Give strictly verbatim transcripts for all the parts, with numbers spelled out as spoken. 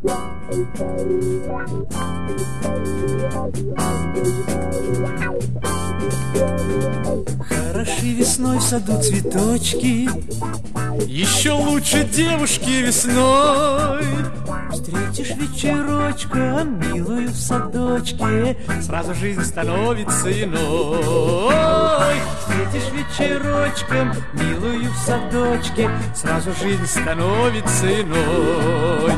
Хороши весной в саду цветочки, еще лучше девушки весной. Встретишь вечерочка, милую в садочке, сразу жизнь становится иной. Встретишь вечерочком, милую в садочке, сразу жизнь становится иной.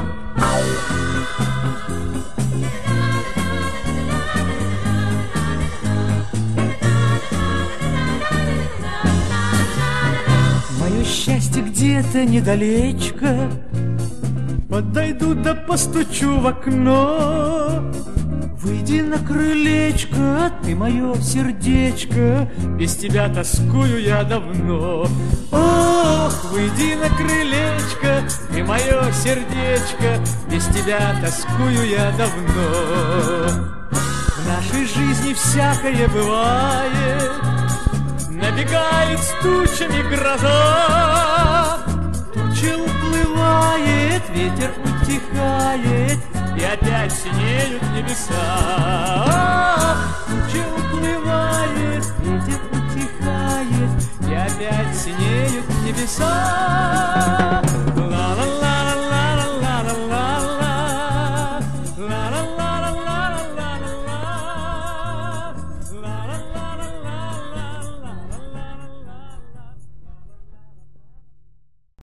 Мое счастье где-то недалечко, подойду да постучу в окно. Выйди на крылечко, ты мое сердечко, без тебя тоскую я давно. Ох, выйди на крылечко, ты мое сердечко, без тебя тоскую я давно. В нашей жизни всякое бывает, набегает с тучами гроза. Туча уплывает, ветер утихает, и опять синеют небеса.